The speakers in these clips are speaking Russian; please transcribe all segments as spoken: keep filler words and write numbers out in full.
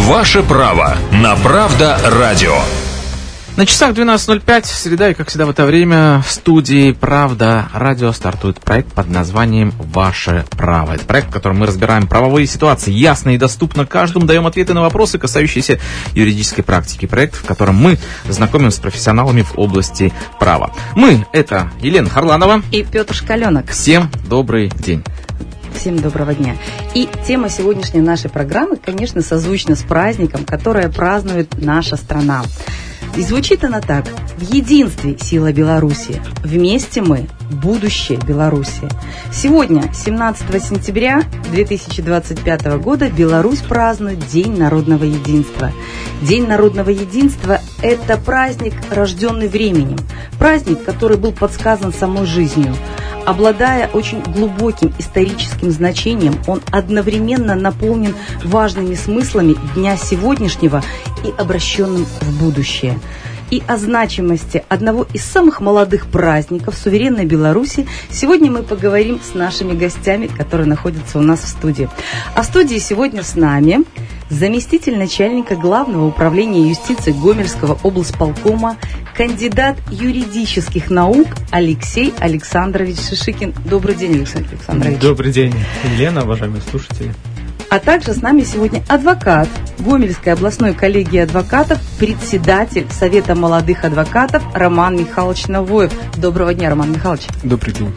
Ваше право на Правда радио. На часах двенадцать ноль пять, среда, и как всегда в это время в студии «Правда радио» стартует проект под названием «Ваше право». Это проект, в котором мы разбираем правовые ситуации ясно и доступно каждому, даем ответы на вопросы, касающиеся юридической практики. Проект, в котором мы знакомим с профессионалами в области права. Мы — это Елена Харланова и Петр Шкаленок. Всем добрый день. Всем доброго дня. И тема сегодняшней нашей программы, конечно, созвучна с праздником, которое празднует наша страна. И звучит она так: в единстве сила Беларуси, вместе мы будущее Беларуси. Сегодня, семнадцатого сентября две тысячи двадцать пятого года, Беларусь празднует День народного единства. День народного единства – это праздник, рожденный временем, праздник, который был подсказан самой жизнью. Обладая очень глубоким историческим значением, он одновременно наполнен важными смыслами дня сегодняшнего и обращенным в будущее. И о значимости одного из самых молодых праздников суверенной Беларуси сегодня мы поговорим с нашими гостями, которые находятся у нас в студии. А в студии сегодня с нами заместитель начальника Главного управления юстиции Гомельского облсполкома, кандидат юридических наук Алексей Александрович Шишикин. Добрый день, Алексей Александрович. Добрый день, Елена, уважаемые слушатели. А также с нами сегодня адвокат Гомельской областной коллегии адвокатов, председатель Совета молодых адвокатов Роман Михайлович Навоев. Доброго дня, Роман Михайлович. Добрый день.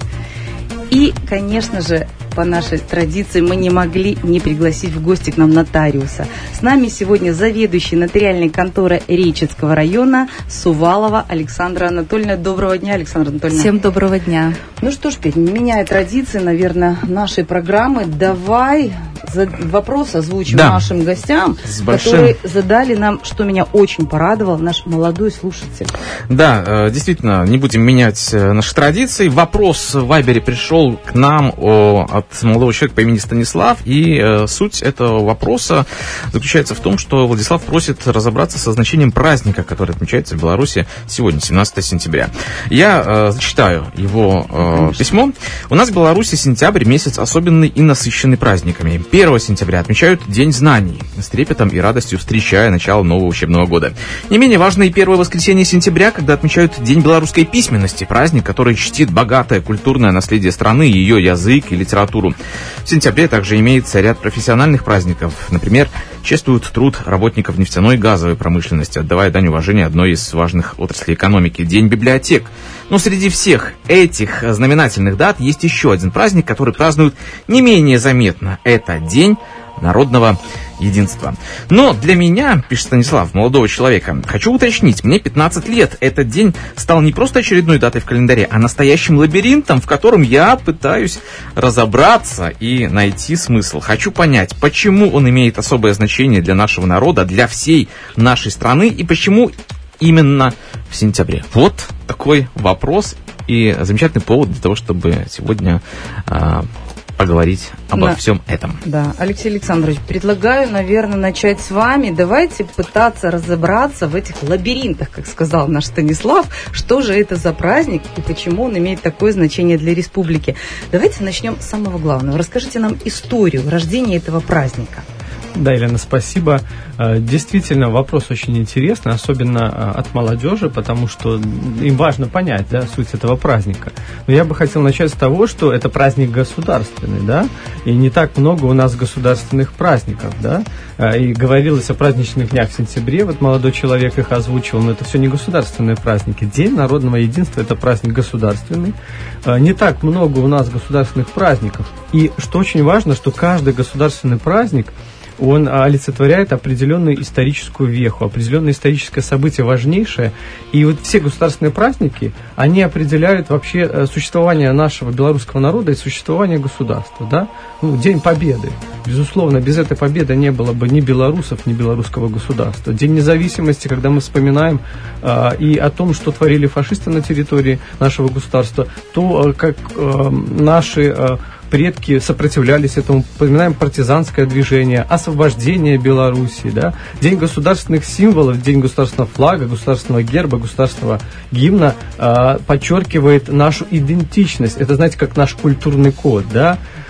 И, конечно же, по нашей традиции мы не могли не пригласить в гости к нам нотариуса. С нами сегодня заведующий нотариальной конторы Речицкого района Сувалова Александра Анатольевна. Доброго дня, Александра Анатольевна. Всем доброго дня. Ну что ж, Петь, не меняя традиции, наверное, нашей программы, давай вопрос озвучим да. нашим гостям, которые задали нам, что меня очень порадовал, наш молодой слушатель. Да, действительно, не будем менять наши традиции. Вопрос в Вайбере пришел к нам о, от молодого человека по имени Станислав, и э, суть этого вопроса заключается в том, что Владислав просит разобраться со значением праздника, который отмечается в Беларуси сегодня, семнадцатого сентября. Я э, зачитаю его э, письмо. У нас в Беларуси сентябрь месяц особенный и насыщенный праздниками. первого сентября отмечают День знаний, с трепетом и радостью встречая начало нового учебного года. Не менее важно и первое воскресенье сентября, когда отмечают День белорусской письменности, праздник, который чтит богатое культурное наследие страны, ее язык и литературу. В сентябре также имеется ряд профессиональных праздников. Например, чествуют труд работников нефтяной и газовой промышленности, отдавая дань уважения одной из важных отраслей экономики – День библиотек. Но среди всех этих знаменательных дат есть еще один праздник, который празднуют не менее заметно. Это День народного единства. Но для меня, пишет Станислав, молодого человека, хочу уточнить, мне пятнадцать лет. Этот день стал не просто очередной датой в календаре, а настоящим лабиринтом, в котором я пытаюсь разобраться и найти смысл. Хочу понять, почему он имеет особое значение для нашего народа, для всей нашей страны, и почему именно в сентябре. Вот такой вопрос и замечательный повод для того, чтобы сегодня а, поговорить обо да. всем этом. Да, Алексей Александрович, предлагаю, наверное, начать с вами. Давайте пытаться разобраться в этих лабиринтах, как сказал наш Станислав, что же это за праздник и почему он имеет такое значение для республики. Давайте начнем с самого главного. Расскажите нам историю рождения этого праздника. Да, Елена, спасибо. Действительно, вопрос очень интересный, особенно от молодежи, потому что им важно понять, да, суть этого праздника. Но я бы хотел начать с того, что это праздник государственный, да, и не так много у нас государственных праздников, да, и говорилось о праздничных днях в сентябре, вот молодой человек их озвучивал, но это все не государственные праздники. День народного единства – это праздник государственный. Не так много у нас государственных праздников. И что очень важно, что каждый государственный праздник – он олицетворяет определенную историческую веху, определенное историческое событие важнейшее. И вот все государственные праздники, они определяют вообще существование нашего белорусского народа и существование государства. Да? Ну, День Победы. Безусловно, без этой победы не было бы ни белорусов, ни белорусского государства. День независимости, когда мы вспоминаем э, и о том, что творили фашисты на территории нашего государства, то, э, как э, наши... Э, предки сопротивлялись этому, вспоминаем партизанское движение, освобождение Белоруссии, да? День государственных символов, день государственного флага, государственного герба, государственного гимна э, подчеркивает нашу идентичность. Это, знаете, как наш культурный код, да?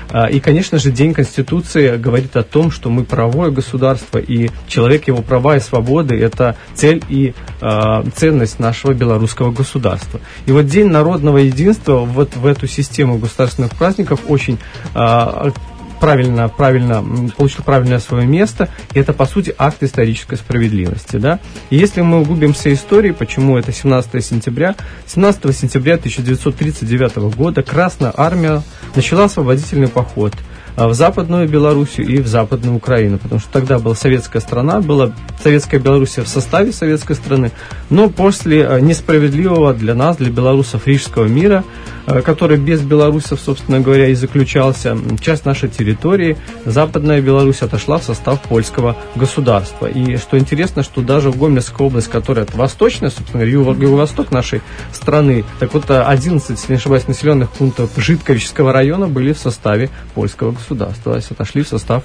И, конечно же, День Конституции говорит о том, что мы правовое государство, и человек, его права и свободы – это цель и э, ценность нашего белорусского государства. И вот День народного единства вот в эту систему государственных праздников очень э, правильно, правильно, получил правильное свое место, и это, по сути, акт исторической справедливости, да. И если мы углубимся в историю, почему это семнадцатого сентября, семнадцатого сентября тысяча девятьсот тридцать девятого года Красная Армия начала освободительный поход в Западную Белоруссию и в Западную Украину, потому что тогда была советская страна, была Советская Белоруссия в составе советской страны, но после несправедливого для нас, для белорусов, Рижского мира, который без белорусов, собственно говоря, и заключался, часть нашей территории, Западная Беларусь, отошла в состав польского государства. И что интересно, что даже в Гомельской области, которая это восточная, собственно говоря, юго-восток нашей страны, так вот одиннадцать, если не ошибаюсь, населенных пунктов Житковического района были в составе польского государства, то есть отошли в состав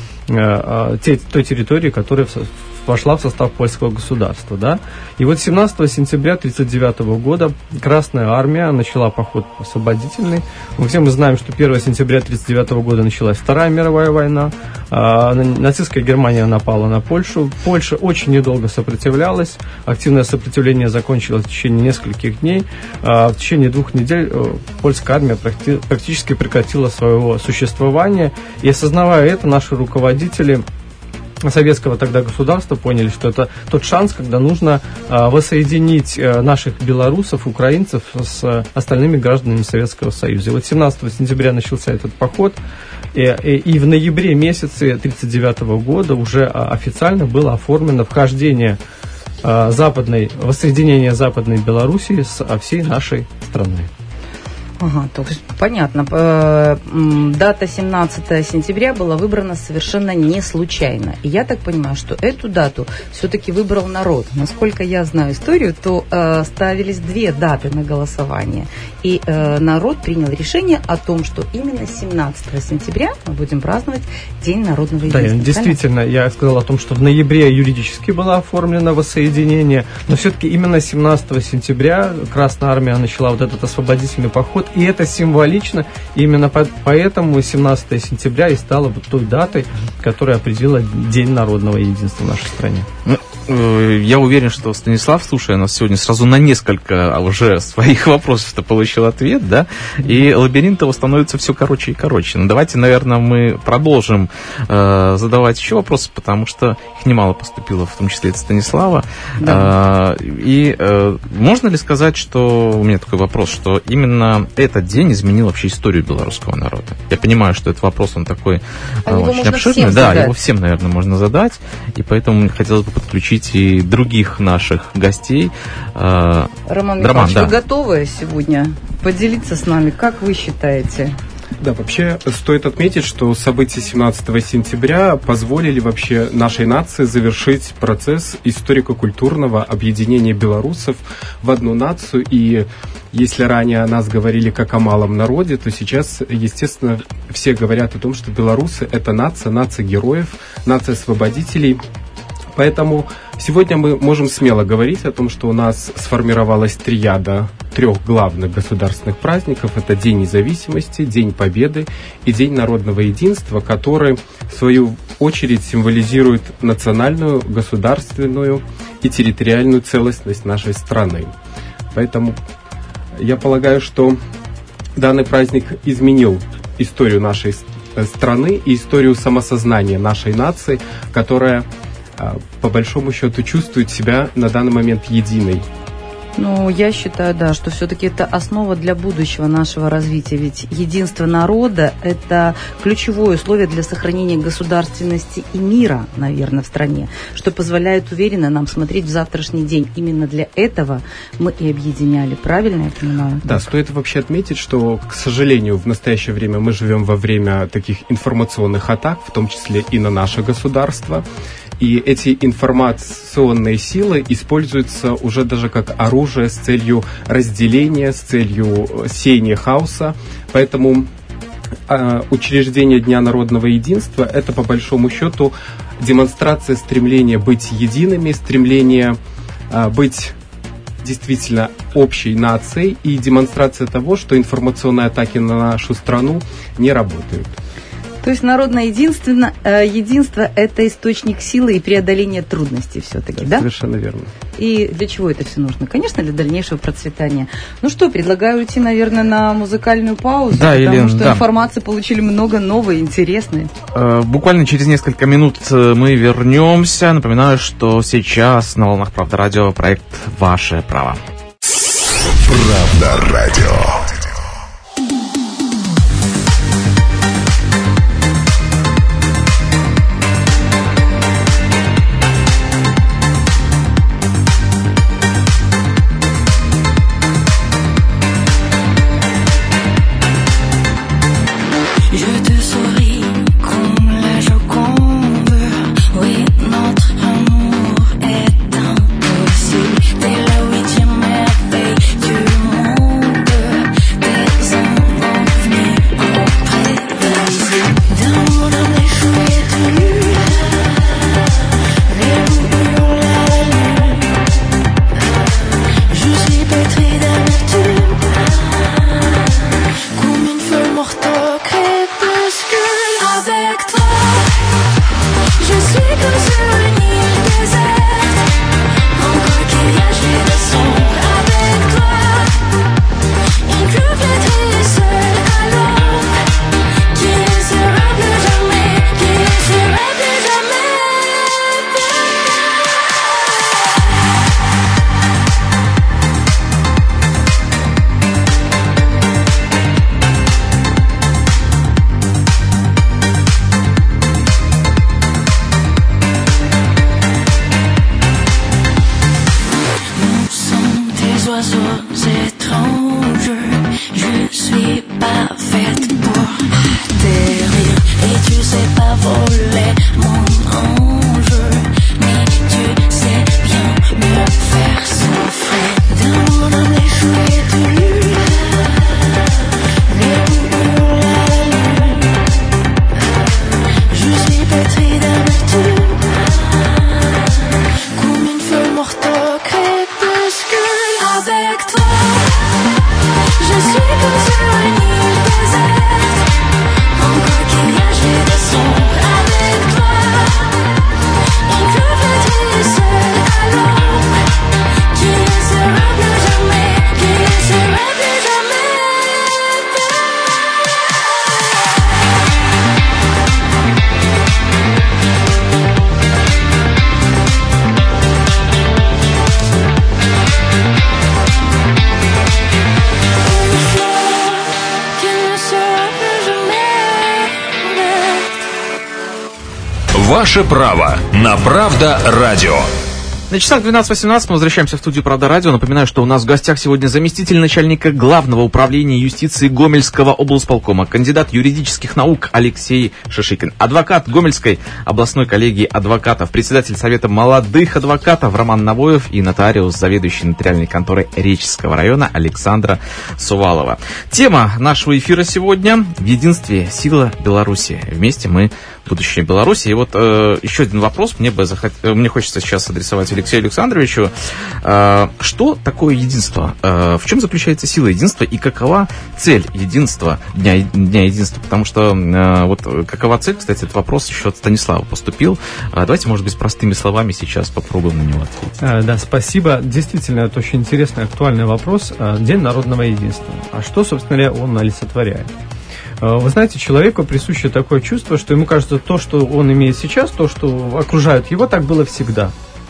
э, те, той территории, которая в, вошла в состав польского государства, да. И вот семнадцатого сентября тысяча девятьсот тридцать девятого года Красная Армия начала поход освободительный. Мы все мы знаем, что первого сентября тысяча девятьсот тридцать девятого года началась Вторая мировая война. А, нацистская Германия напала на Польшу. Польша очень недолго сопротивлялась. Активное сопротивление закончилось в течение нескольких дней. А, в течение двух недель польская армия практи- практически прекратила своего существования. И осознавая это, наши руководители советского тогда государства поняли, что это тот шанс, когда нужно а, воссоединить а, наших белорусов, украинцев с остальными гражданами Советского Союза. И вот семнадцатого сентября начался этот поход, и, и, и в ноябре месяце тысяча девятьсот тридцать девятого года уже а, официально было оформлено вхождение а, западной, воссоединение Западной Белоруссии с а, всей нашей страной. Ага, то есть понятно. Дата семнадцатого сентября была выбрана совершенно не случайно. И я так понимаю, что эту дату все-таки выбрал народ. Насколько я знаю историю, то э, ставились две даты на голосование. И э, народ принял решение о том, что именно семнадцатого сентября мы будем праздновать День народного единства. Да, действительно, я сказал о том, что в ноябре юридически было оформлено воссоединение, но все-таки именно семнадцатого сентября Красная Армия начала вот этот освободительный поход. И это символично, именно поэтому семнадцатого сентября и стало вот той датой, которая определила День народного единства в нашей стране. Я уверен, что Станислав, слушая нас сегодня, сразу на несколько уже своих вопросов-то получил ответ, да, и лабиринт его становится все короче и короче. Но давайте, наверное, мы продолжим э, задавать еще вопросы, потому что их немало поступило, в том числе от Станислава. Да. Э, и э, можно ли сказать, что, у меня такой вопрос, что именно этот день изменил вообще историю белорусского народа? Я понимаю, что этот вопрос, он такой э, очень обширный, да, задать. Его всем, наверное, можно задать, и поэтому хотелось бы подключить и других наших гостей. Роман Михайлович, Роман, да. Вы готовы сегодня поделиться с нами? Как вы считаете? Да, вообще стоит отметить, что события семнадцатого сентября позволили вообще нашей нации завершить процесс историко-культурного объединения белорусов в одну нацию. И если ранее о нас говорили как о малом народе, то сейчас, естественно, все говорят о том, что белорусы – это нация, нация героев, нация освободителей. Поэтому сегодня мы можем смело говорить о том, что у нас сформировалась триада трех главных государственных праздников. Это День независимости, День Победы и День народного единства, который, в свою очередь, символизирует национальную, государственную и территориальную целостность нашей страны. Поэтому я полагаю, что данный праздник изменил историю нашей страны и историю самосознания нашей нации, которая по большому счету чувствует себя на данный момент единой. Ну, я считаю, да, что все-таки это основа для будущего нашего развития. Ведь единство народа – это ключевое условие для сохранения государственности и мира, наверное, в стране, что позволяет уверенно нам смотреть в завтрашний день. Именно для этого мы и объединяли. Правильно я понимаю? Да, стоит вообще отметить, что, к сожалению, в настоящее время мы живем во время таких информационных атак, в том числе и на наше государство. И эти информационные силы используются уже даже как оружие с целью разделения, с целью сеяния хаоса. Поэтому э, учреждение Дня народного единства – это, по большому счету, демонстрация стремления быть едиными, стремления э, быть действительно общей нацией и демонстрация того, что информационные атаки на нашу страну не работают. То есть народное единство, единство – это источник силы и преодоления трудностей все-таки, да? Совершенно верно. И для чего это все нужно? Конечно, для дальнейшего процветания. Ну что, предлагаю уйти, наверное, на музыкальную паузу, да, потому Елена, что да. информации получили много новой, интересной. Э, буквально через несколько минут мы вернемся. Напоминаю, что сейчас на волнах Правда Радио проект «Ваше право». Правда Радио. Ваше право на Правда Радио. На часах двенадцать восемнадцать мы возвращаемся в студию «Правда Радио». Напоминаю, что у нас в гостях сегодня заместитель начальника Главного управления юстиции Гомельского облсполкома, кандидат юридических наук Алексей Шишикин, адвокат Гомельской областной коллегии адвокатов, председатель Совета молодых адвокатов Роман Навоев и нотариус, заведующий нотариальной конторой Реческого района Александра Сувалова. Тема нашего эфира сегодня – в единстве сила Беларуси. Вместе мы будущее Беларуси. И вот э, еще один вопрос мне бы захот... мне хочется сейчас адресовать Алексею Александровичу. Э, что такое единство? Э, в чем заключается сила единства и какова цель единства, Дня, Дня единства? Потому что э, вот какова цель, кстати, этот вопрос еще от Станислава поступил. Э, давайте, может быть, простыми словами сейчас попробуем на него ответить. А, да, спасибо. Действительно, это очень интересный, актуальный вопрос. День народного единства. А что, собственно говоря, он олицетворяет? Вы знаете, человеку присуще такое чувство, что ему кажется, то, что он имеет сейчас, то, что окружает его, так было всегда.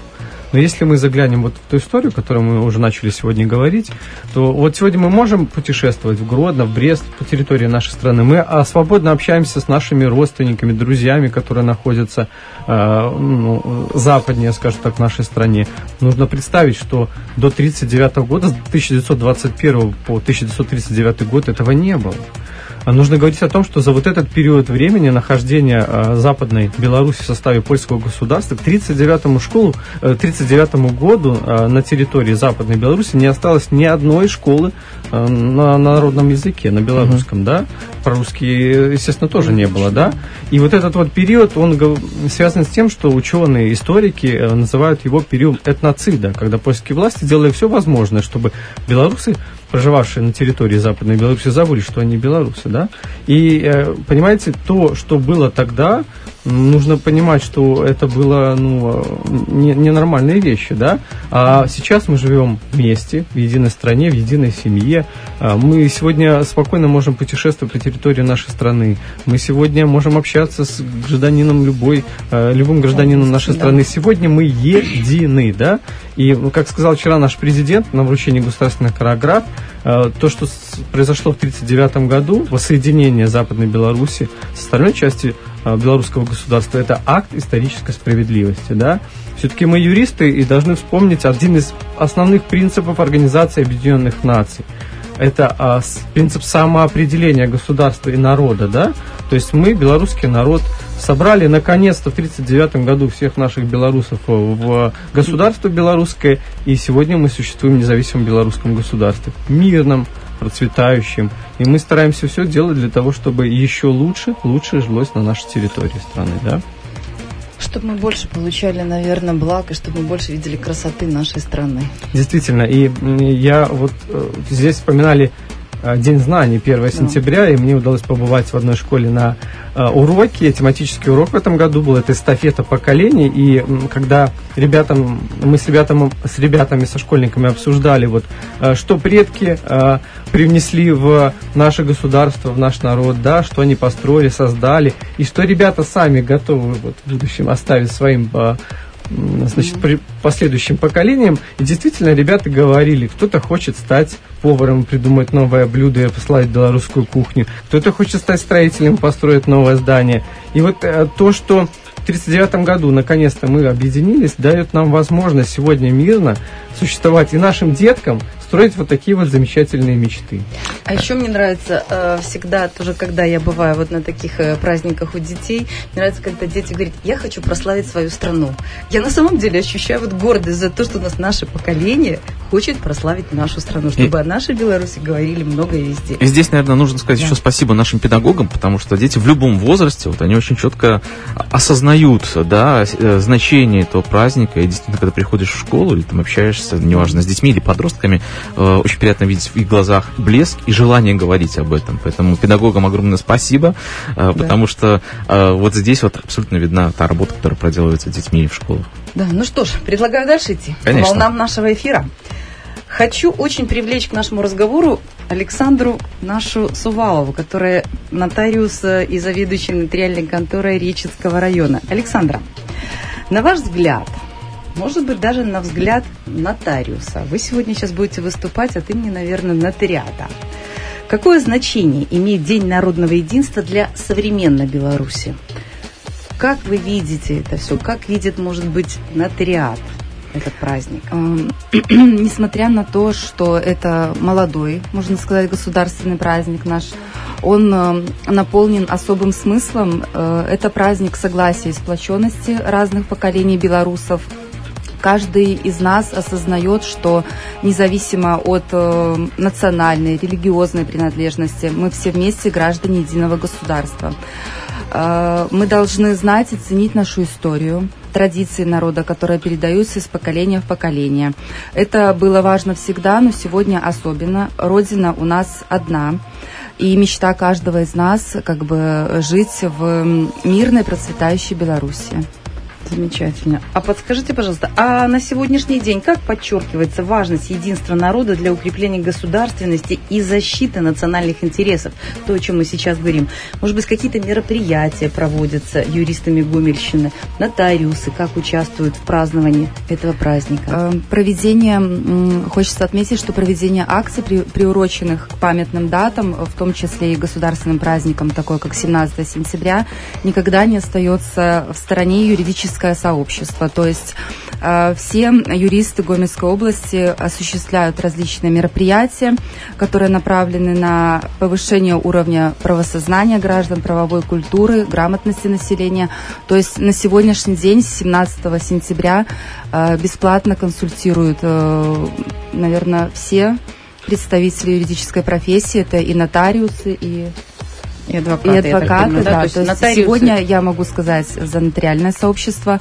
Но если мы заглянем вот в ту историю, о которой мы уже начали сегодня говорить, то вот сегодня мы можем путешествовать в Гродно, в Брест, по территории нашей страны. Мы а, свободно общаемся с нашими родственниками, друзьями, которые находятся э, ну, западнее, скажем так, в нашей стране. Нужно представить, что до тридцать девятого года, с тысяча девятьсот двадцать первого по тысяча девятьсот тридцать девятый год этого не было. нужно говорить о том, что за вот этот период времени нахождения э, Западной Беларуси в составе польского государства к тридцать девятому школу, э, тридцать девятому году э, на территории Западной Беларуси не осталось ни одной школы э, на народном языке, на белорусском, mm-hmm. да, по-русски, естественно, тоже не было, да, и вот этот вот период, он связан с тем, что ученые, историки э, называют его период этноцида, когда польские власти делали все возможное, чтобы белорусы, проживавшие на территории Западной Беларуси, забыли, что они белорусы, да, и, э, понимаете, то, что было тогда, нужно понимать, что это было, ну, ненормальные вещи, да, а сейчас мы живем вместе, в единой стране, в единой семье, мы сегодня спокойно можем путешествовать по территории нашей страны, мы сегодня можем общаться с гражданином любой, любым гражданином нашей страны, сегодня мы едины, да, и, как сказал вчера наш президент на вручении государственных наград, то, что произошло в тридцать девятом году, воссоединение Западной Беларуси с остальной части белорусского государства, это акт исторической справедливости, да. Все-таки мы юристы и должны вспомнить один из основных принципов Организации Объединенных Наций. Это а, с, принцип самоопределения государства и народа, да. То есть мы, белорусский народ, собрали наконец-то в тридцать девятом году всех наших белорусов в государство белорусское, и сегодня мы существуем в независимом белорусском государстве, мирном, процветающим, и мы стараемся все делать для того, чтобы еще лучше, лучше жилось на нашей территории страны, да? Чтобы мы больше получали, наверное, благ, и чтобы мы больше видели красоты нашей страны. Действительно, и я вот здесь вспоминали День знаний, первое сентября, и мне удалось побывать в одной школе на э, уроке, тематический урок в этом году был, это эстафета поколений, и м, когда ребятам, мы с ребятами, с ребятами, со школьниками обсуждали, вот, э, что предки э, привнесли в наше государство, в наш народ, да, что они построили, создали, и что ребята сами готовы вот, в будущем оставить своим э, значит, при последующим поколениям. И действительно, ребята говорили, кто-то хочет стать поваром, придумать новое блюдо и послать белорусскую кухню, кто-то хочет стать строителем, построить новое здание. И вот э, то, что в тридцать девятом году наконец-то мы объединились, дает нам возможность сегодня мирно существовать и нашим деткам строить вот такие вот замечательные мечты. А еще мне нравится э, всегда, тоже когда я бываю вот на таких э, праздниках у детей, мне нравится, когда дети говорят, я хочу прославить свою страну. Я на самом деле ощущаю вот гордость за то, что у нас наше поколение хочет прославить нашу страну, чтобы и... о нашей Беларуси говорили много и везде. И здесь, наверное, нужно сказать да. еще спасибо нашим педагогам, потому что дети в любом возрасте, вот они очень четко осознают, да, значение этого праздника, и действительно, когда приходишь в школу или там общаешься, неважно, с детьми или подростками, очень приятно видеть в их глазах блеск и желание говорить об этом. Поэтому педагогам огромное спасибо, да. потому что вот здесь вот абсолютно видна та работа, которая проделывается с детьми в школах. Да, ну что ж, предлагаю дальше идти. Конечно. По волнам нашего эфира. Хочу очень привлечь к нашему разговору Александру нашу Сувалову, которая нотариус и заведующий нотариальной конторой Речицкого района. Александра, на ваш взгляд, может быть, даже на взгляд нотариуса, вы сегодня сейчас будете выступать от имени, наверное, нотариата. Какое значение имеет День народного единства для современной Беларуси? Как вы видите это все? Как видит, может быть, нотариат этот праздник? Несмотря на то, что это молодой, можно сказать, государственный праздник наш, он наполнен особым смыслом. Это праздник согласия и сплоченности разных поколений белорусов. Каждый из нас осознает, что независимо от э, национальной, религиозной принадлежности, мы все вместе граждане единого государства. Э, мы должны знать и ценить нашу историю, традиции народа, которые передаются из поколения в поколение. Это было важно всегда, но сегодня особенно. Родина у нас одна. И мечта каждого из нас как бы жить в мирной, процветающей Беларуси. Замечательно. А подскажите, пожалуйста, а на сегодняшний день как подчеркивается важность единства народа для укрепления государственности и защиты национальных интересов? То, о чем мы сейчас говорим. Может быть, какие-то мероприятия проводятся юристами Гомельщины, нотариусы, как участвуют в праздновании этого праздника? Проведение, хочется отметить, что проведение акций, приуроченных к памятным датам, в том числе и государственным праздникам, такой как семнадцатое сентября, никогда не остается в стороне юридически юридическое сообщество. То есть э, все юристы Гомельской области осуществляют различные мероприятия, которые направлены на повышение уровня правосознания граждан, правовой культуры, грамотности населения. То есть на сегодняшний день, с семнадцатого сентября, э, бесплатно консультируют, э, наверное, все представители юридической профессии. Это и нотариусы, и... И адвокаты, и адвокаты, понимаю, да. да? То есть есть нотариусы... сегодня я могу сказать за нотариальное сообщество,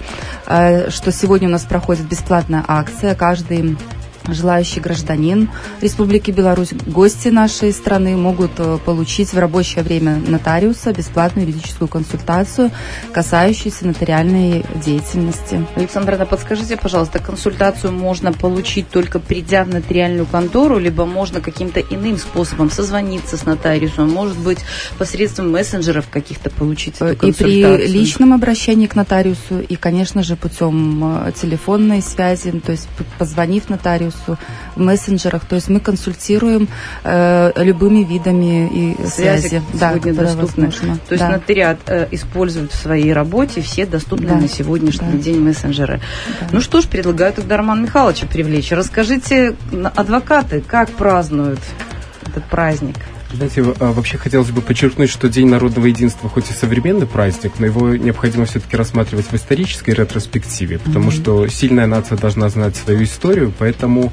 что сегодня у нас проходит бесплатная акция. Каждый желающий гражданин Республики Беларусь, гости нашей страны могут получить в рабочее время нотариуса бесплатную юридическую консультацию, касающуюся нотариальной деятельности. Александра, подскажите, пожалуйста, консультацию можно получить только придя в нотариальную контору, либо можно каким-то иным способом созвониться с нотариусом, может быть, посредством мессенджеров каких-то получить эту консультацию? И при личном обращении к нотариусу, и, конечно же, путем телефонной связи, то есть позвонив нотариусу, в мессенджерах, то есть мы консультируем э, любыми видами и связи, связи да, сегодня доступны. Возможно. То есть да. нотариат э, использует в своей работе все доступные да. на сегодняшний да. день мессенджеры. Да. Ну что ж, предлагаю тогда Романа Михайловича привлечь. Расскажите, адвокаты, как празднуют этот праздник? Знаете, вообще хотелось бы подчеркнуть, что День народного единства хоть и современный праздник, но его необходимо все-таки рассматривать в исторической ретроспективе, потому mm-hmm. что сильная нация должна знать свою историю, поэтому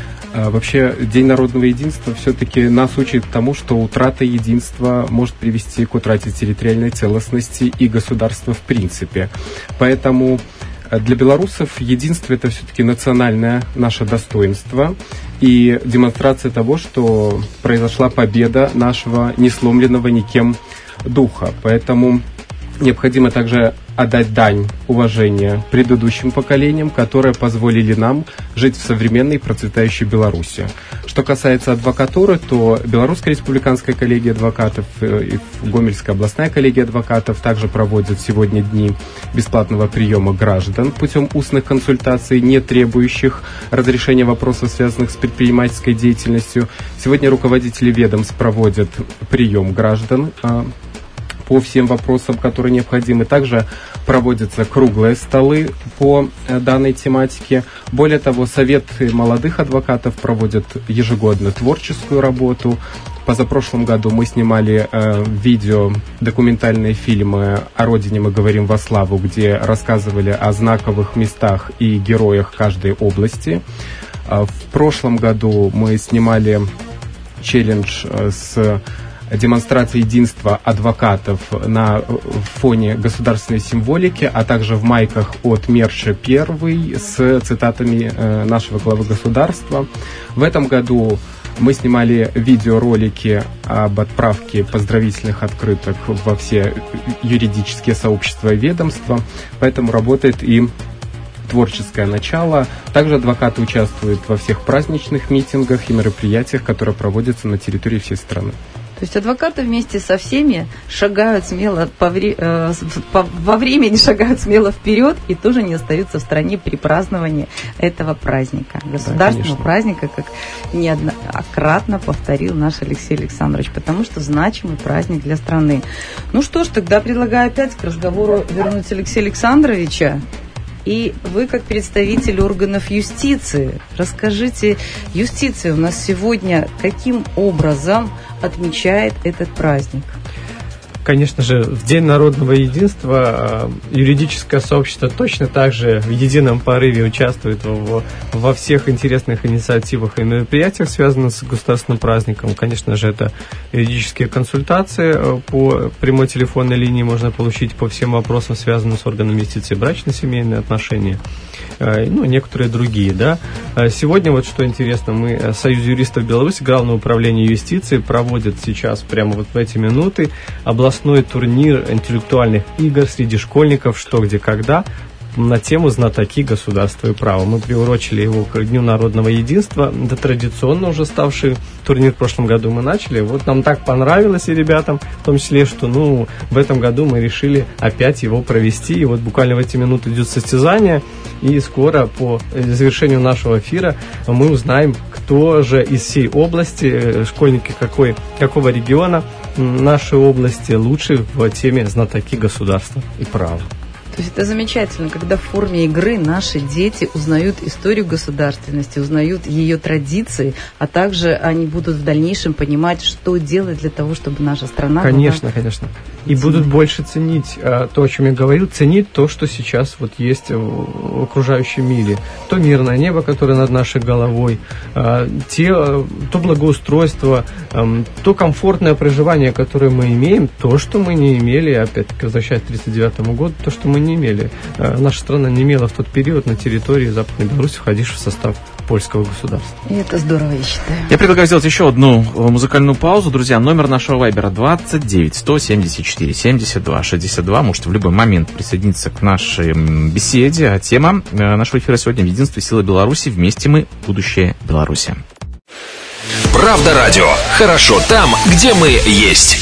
вообще День народного единства все-таки нас учит тому, что утрата единства может привести к утрате территориальной целостности и государства в принципе. Поэтому для белорусов единство – это все-таки национальное наше достоинство и демонстрация того, что произошла победа нашего несломленного никем духа. Поэтому необходимо также отдать дань уважения предыдущим поколениям, которые позволили нам жить в современной процветающей Беларуси. Что касается адвокатуры, то Белорусская республиканская коллегия адвокатов и Гомельская областная коллегия адвокатов также проводят сегодня дни бесплатного приема граждан путем устных консультаций, не требующих разрешения вопросов, связанных с предпринимательской деятельностью. Сегодня руководители ведомств проводят прием граждан по всем вопросам, которые необходимы. Также проводятся круглые столы по данной тематике. Более того, Совет молодых адвокатов проводит ежегодно творческую работу. Позапрошлом году мы снимали э, видео, документальные фильмы «О родине мы говорим во славу», где рассказывали о знаковых местах и героях каждой области. Э, в прошлом году мы снимали челлендж э, с демонстрации единства адвокатов на фоне государственной символики, а также в майках от мерча «Первый» с цитатами э, нашего главы государства. В этом году мы снимали видеоролики об отправке поздравительных открыток во все юридические сообщества и ведомства, поэтому работает и творческое начало. Также адвокаты участвуют во всех праздничных митингах и мероприятиях, которые проводятся на территории всей страны. То есть адвокаты вместе со всеми шагают смело по вре- э, по, во времени, шагают смело вперед и тоже не остаются в стороне при праздновании этого праздника. Государственного да, праздника, как неоднократно повторил наш Алексей Александрович, потому что значимый праздник для страны. Ну что ж, тогда предлагаю опять к разговору вернуть Алексея Александровича. И вы, как представитель органов юстиции, расскажите, юстиция у нас сегодня каким образом отмечает этот праздник? Конечно же, в День народного единства юридическое сообщество точно так же в едином порыве участвует в, во всех интересных инициативах и мероприятиях, связанных с государственным праздником. Конечно же, это юридические консультации по прямой телефонной линии можно получить по всем вопросам, связанным с органами юстиции, брачно-семейные отношения, ну, некоторые другие, да. Сегодня, вот что интересно, мы, Союз юристов Беларуси, Главное управление юстиции, проводит сейчас, прямо вот в эти минуты, областной турнир интеллектуальных игр среди школьников «Что, где, когда» на тему «Знатоки государства и права». Мы приурочили его к Дню народного единства. Это традиционно уже ставший турнир в прошлом году мы начали. Вот нам так понравилось и ребятам, в том числе, что ну, в этом году мы решили опять его провести. И вот буквально в эти минуты идет состязание. И скоро по завершению нашего эфира мы узнаем, кто же из всей области, школьники какой, какого региона нашей области лучше в теме «Знатоки государства и права». То есть это замечательно, когда в форме игры наши дети узнают историю государственности, узнают ее традиции, а также они будут в дальнейшем понимать, что делать для того, чтобы наша страна Конечно, была... конечно. И будут больше ценить а, то, о чем я говорил, ценить то, что сейчас вот есть в, в окружающем мире. То мирное небо, которое над нашей головой, а, те, то благоустройство, а, то комфортное проживание, которое мы имеем, то, что мы не имели, опять-таки, возвращаясь к тридцать девятому году, то, что мы не имели. А, наша страна не имела в тот период на территории Западной Беларуси, входившей в состав польского государства. И это здорово, я считаю. Я предлагаю сделать еще одну музыкальную паузу. Друзья, номер нашего вайбера двадцать девять сто семьдесят четыре семьдесят два шестьдесят два. Можете в любой момент присоединиться к нашей беседе. А тема нашего эфира сегодня — в единстве силы Беларуси. Вместе мы — будущее Беларуси. Правда радио. Хорошо там, где мы есть.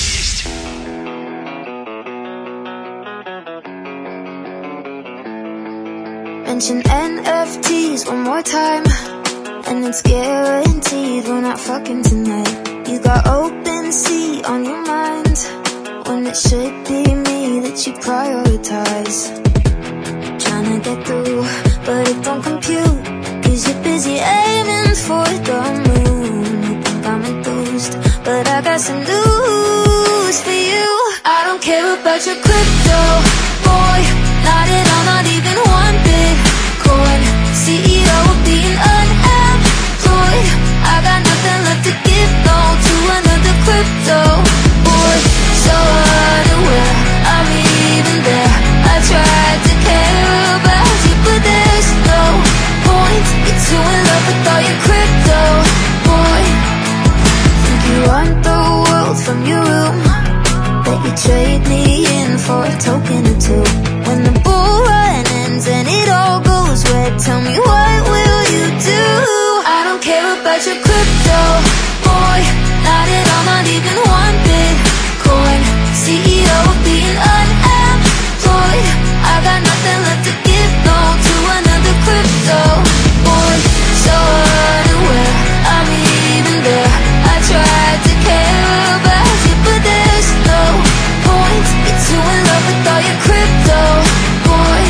Mention Эн Эф Тис one more time, and it's guaranteed we're not fucking tonight. You got open sea on your mind, when it should be me that you prioritize. Tryna get through, but it don't compute, cause you're busy aiming for the moon. You think I'm enthused, but I got some news for you. I don't care about your crypto, boy, not at all, not even one Bitcoin. C E O of being unemployed, I got nothing left to give, no, to another crypto boy. So unaware, I'm even there. I tried to care about you, but there's no point. You're too in love with all your crypto, boy. Think you want the world from your room, bet you trade me in for a token or two. When the bull run ends and it all goes red, tell me what will you do? I don't care about your crypto, boy, not at all, not even one Bitcoin. C E O of being unemployed, I got nothing left to give, no, to another crypto boy. So unaware, I'm even there. I tried to care about you, but there's no point. You're too in love with all your crypto boy.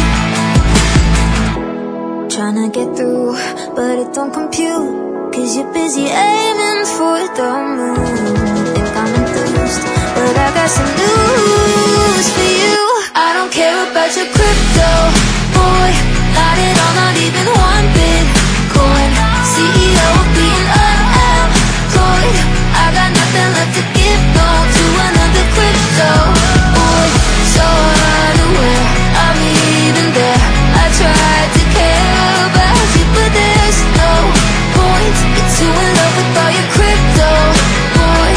Tryna get through, but it don't compute, cause you're busy aiming for the moon. Think I'm enthused, but I got some news for you. I don't care about your crypto, boy, not at all, not even one Bitcoin. C E O of being unemployed, I got nothing left to give, no, to another crypto boy. So unaware, I'm even there. I tried to care about you, but there's no point. You're too in love with all your crypto boy.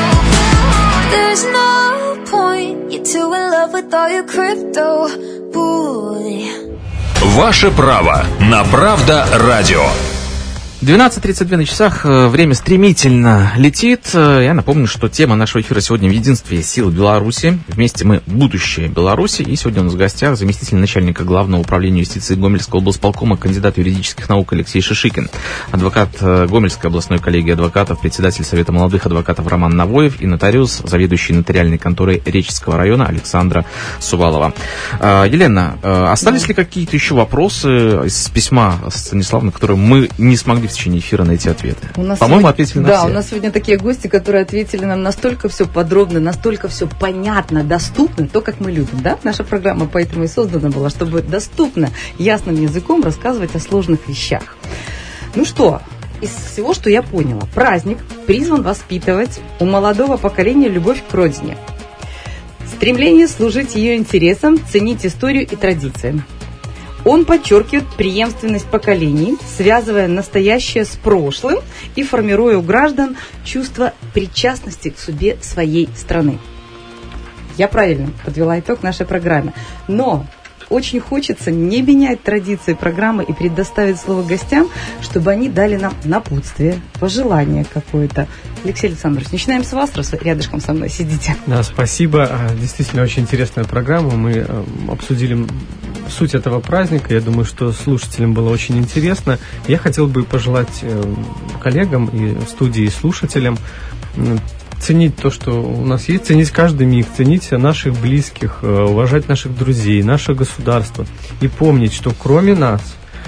There's no point. You're too in love with all your crypto boy. Ваше право на Правда радио. двенадцать тридцать два на часах, время стремительно летит. Я напомню, что тема нашего эфира сегодня — в единстве силы Беларуси. Вместе мы — будущее Беларуси. И сегодня у нас в гостях заместитель начальника Главного управления юстиции Гомельского облсполкома, кандидат юридических наук Алексей Шишикин, адвокат Гомельской областной коллегии адвокатов, председатель Совета молодых адвокатов Роман Навоев и нотариус, заведующий нотариальной конторой Реческого района Александра Сувалова. Елена, остались ли какие-то еще вопросы из письма Станислава, на которые мы не смогли в течение эфира найти ответы? По-моему, сегодня... ответили на да, все. у нас сегодня такие гости, которые ответили нам настолько все подробно, настолько все понятно, доступно, то, как мы любим, да? Наша программа поэтому и создана была, чтобы доступно, ясным языком рассказывать о сложных вещах. Ну что, из всего, что я поняла, праздник призван воспитывать у молодого поколения любовь к родине, стремление служить ее интересам, ценить историю и традиции. Он подчеркивает преемственность поколений, связывая настоящее с прошлым и формируя у граждан чувство причастности к судьбе своей страны. Я правильно подвела итог нашей программе. Но очень хочется не менять традиции программы и предоставить слово гостям, чтобы они дали нам напутствие, пожелание какое-то. Алексей Александрович, начинаем с вас, раз вы рядышком со мной сидите. Да, спасибо. Действительно, очень интересная программа. Мы обсудили суть этого праздника. Я думаю, что слушателям было очень интересно. Я хотел бы пожелать коллегам и студии, и слушателям ценить то, что у нас есть, ценить каждый миг, ценить наших близких, уважать наших друзей, наше государство. И помнить, что кроме нас,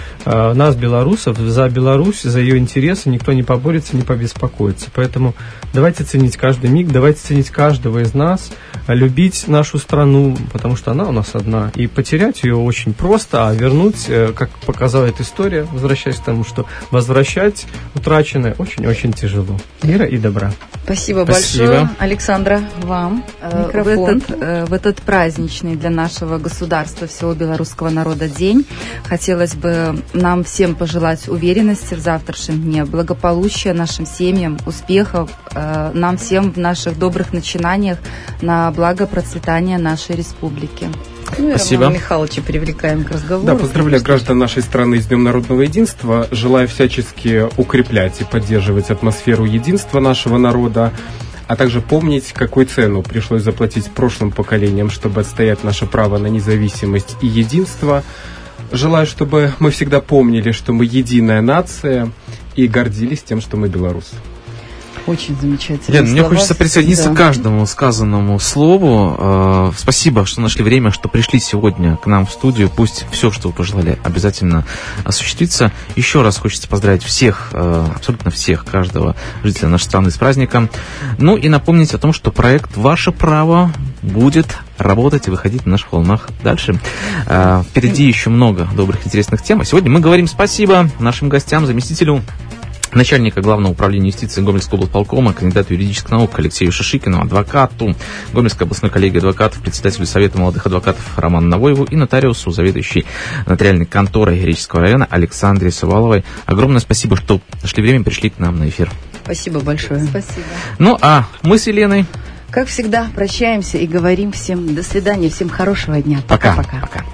нас, белорусов, за Беларусь, за ее интересы никто не поборется, не побеспокоится. Поэтому давайте ценить каждый миг, давайте ценить каждого из нас, любить нашу страну, потому что она у нас одна. И потерять ее очень просто, а вернуть, как показывает история, возвращаясь к тому, что возвращать утраченное очень-очень тяжело. Мира и добра. Спасибо, Спасибо большое. Александра, вам микрофон. В этот, в этот праздничный для нашего государства, всего белорусского народа день хотелось бы нам всем пожелать уверенности в завтрашнем дне, благополучия нашим семьям, успехов, э, нам всем в наших добрых начинаниях на благо процветания нашей республики. Ну, Спасибо. Романа Михайловича привлекаем к разговору. Да, поздравляю граждан нашей страны с Днем народного единства. Желаю всячески укреплять и поддерживать атмосферу единства нашего народа, а также помнить, какую цену пришлось заплатить прошлым поколениям, чтобы отстоять наше право на независимость и единство. Желаю, чтобы мы всегда помнили, что мы единая нация, и гордились тем, что мы белорусы. Очень замечательно. Лен, мне хочется присоединиться да. к каждому сказанному слову. Э, спасибо, что нашли время, что пришли сегодня к нам в студию. Пусть все, что вы пожелали, обязательно осуществится. Еще раз хочется поздравить всех, э, абсолютно всех, каждого жителя нашей страны с праздником. Ну и напомнить о том, что проект «Ваше право» будет работать и выходить на наших волнах дальше. Э, впереди еще много добрых, интересных тем. А сегодня мы говорим спасибо нашим гостям, заместителю начальника Главного управления юстиции Гомельского облсполкома, кандидату юридических наук Алексею Шишикину, адвокату Гомельской областной коллегии адвокатов, председателю Совета молодых адвокатов Роману Навоеву и нотариусу, заведующей нотариальной конторой Реческого района Александре Суваловой. Огромное спасибо, что нашли время и пришли к нам на эфир. Спасибо большое. Спасибо. Ну, а мы с Еленой, как всегда, прощаемся и говорим всем до свидания, всем хорошего дня. Пока. Пока-пока. Пока.